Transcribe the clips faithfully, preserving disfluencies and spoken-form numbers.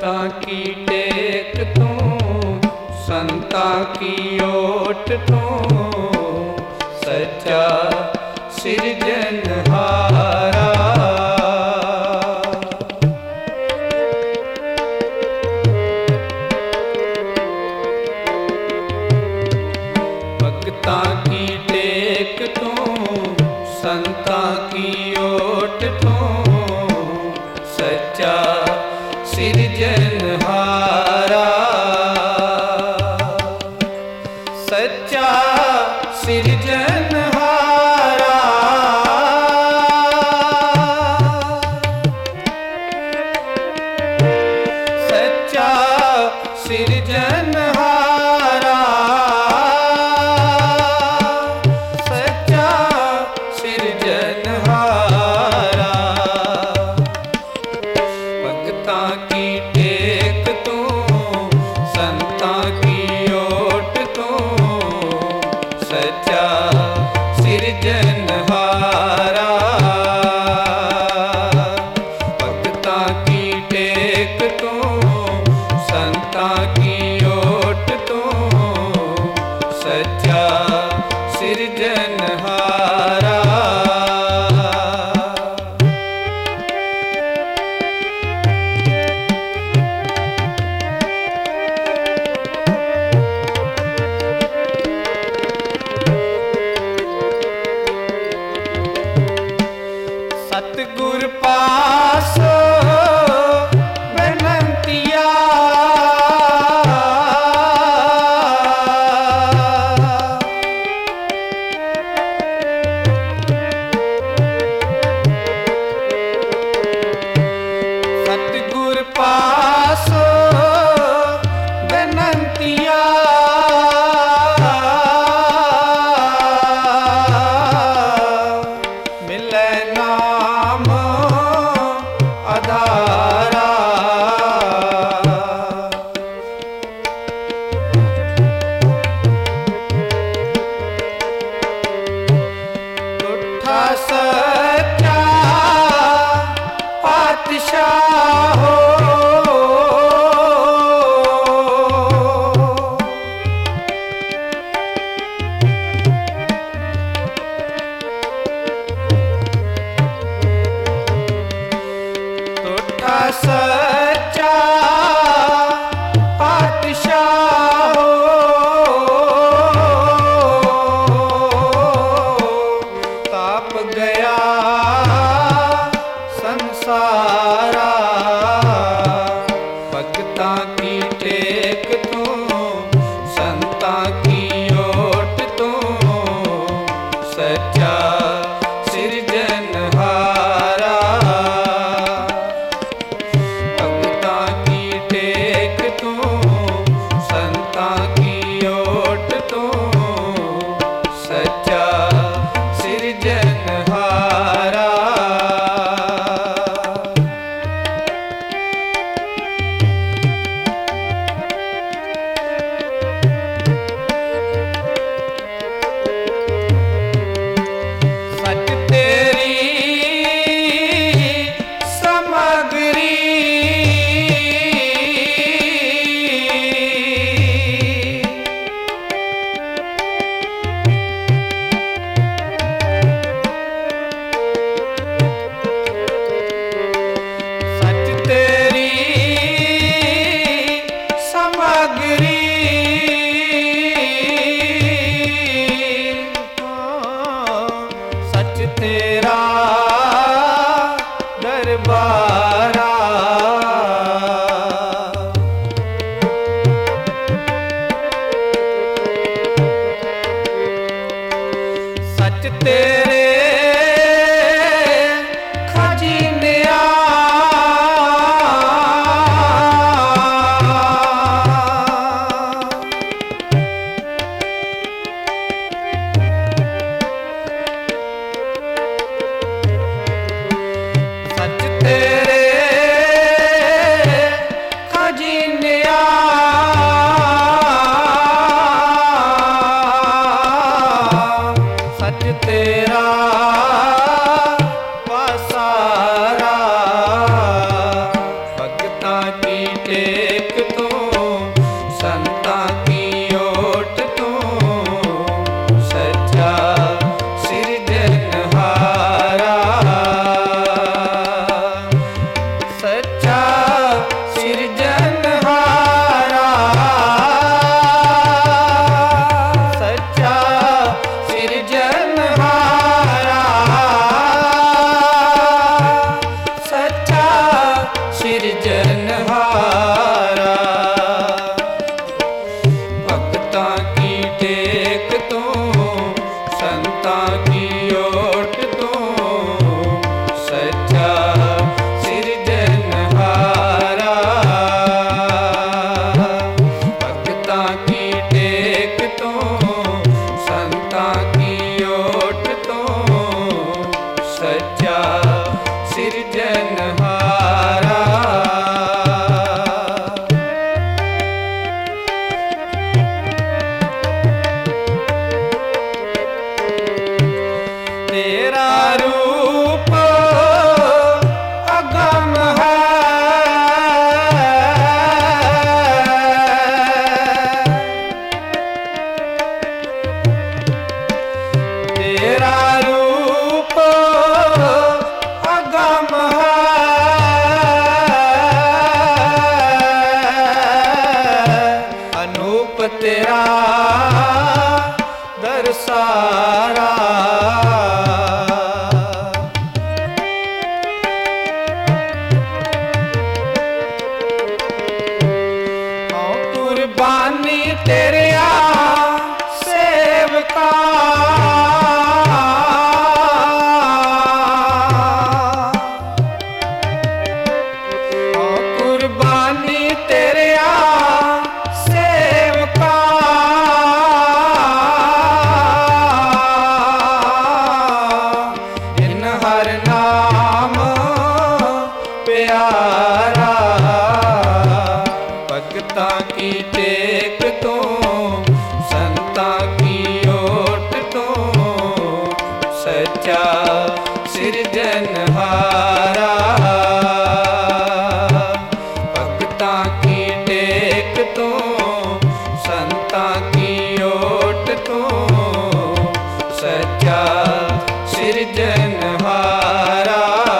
भक्तां की टेक तू, संतां की ओट तू, सच्चा सिरजनहारा। भक्तां की टेक तू, संतां की ओट तू, सच्चा सिरजनहारा। सच्चा सिरजनहारा, सच्चा सिरजनहारा, सच्चा सिरजनहारा। भक्तां की टेक तू, संतां की ओट तू, सच्चा सिरजनहारा। भक्तां की टेक तू, संतां की ओट तू, सच्चा सिरजनहारा। सतगुर पासो बेनंतिया, सतगुर पासो बेनंतिया, मिले नाम आधारा। उठा सच्चा पातशाह हो, उठा सच्चा पातशाह हो, ताप गया संसारा। भक्तां की टेक तू, संतां की ओट तू, सच्चा सिरजनहारा। भक्तां की टेक तू, संतां की ओट तू, सच्चा सिरजनहारा। सच तेरी समग्री, सच तेरी समग्री, सच तेरा दरबारा। सच तेरे खजीनिया, सच तेरे खजीनिया, सच तेरा पासारा। भक्तां की टेक नाम प्यारा, भगतां की टेक तो संतां की ओट तो सच्चा सिरजनहारा। भगतां की टेक तो संतां की ओट तो सच्चा सिरजनहारा।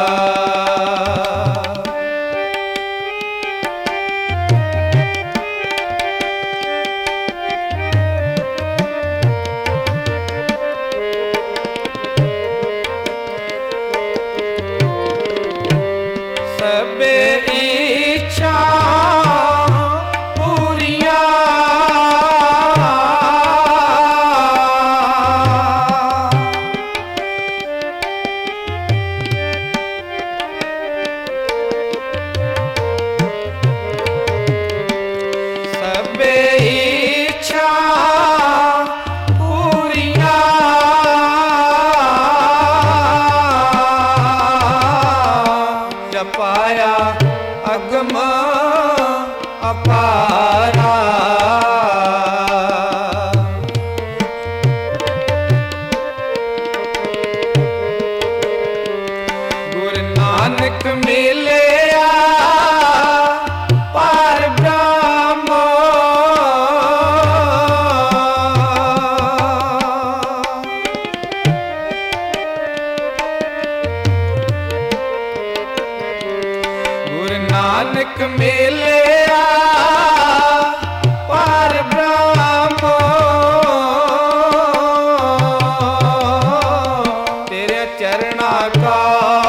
सबे इच्छा पूरिया, सबे इच्छा पूरिया, जपाया अगम अपारा। गुरु नानक मिलिया पार ब्रह्म, गुरु नानक मिलिया पार ब्रह्म। तेरे चरणा का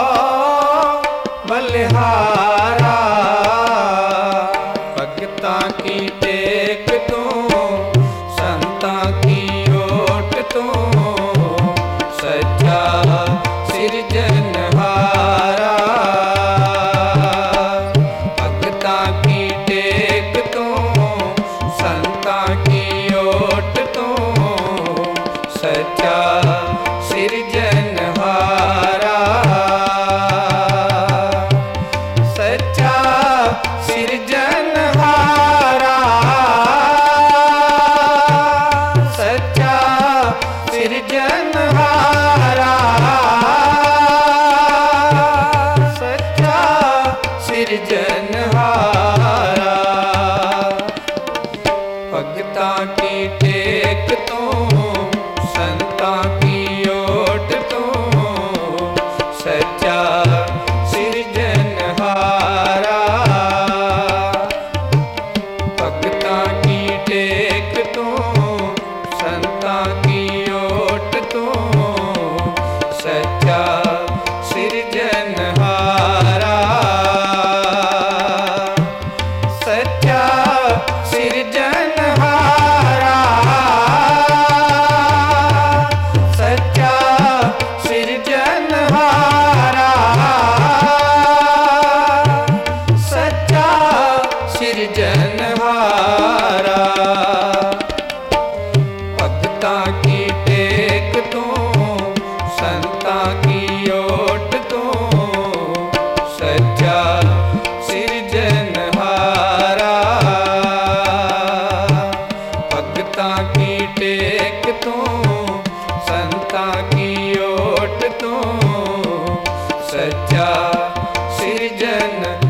बलिहारा, भगतां की टेक तो संतां की ओट तो सच्चा सिरजनहारा। भगतां की टेक तो संतां की ओट तो सच्चा सिरजनहारा। सच्चा सिरजनहारा, सच्चा सिरजनहारा, सच्चा सिरजनहारा। भगतां की टेक तो संतां की ओट तो सच्चा सिरजनहारा। भगतां की टेक तो संतां की ओट तो सच्चा सिरजनहारा। सच्चा सिरजनहारा, सच्चा सिरजनहारा, सच्चा सिरजनहारा। भगतां की टेक तो संतां की ओट तो सच्चा सिरजनहारा। भगतां की टेक तो संतां की ओट तो सच्चा सिरजन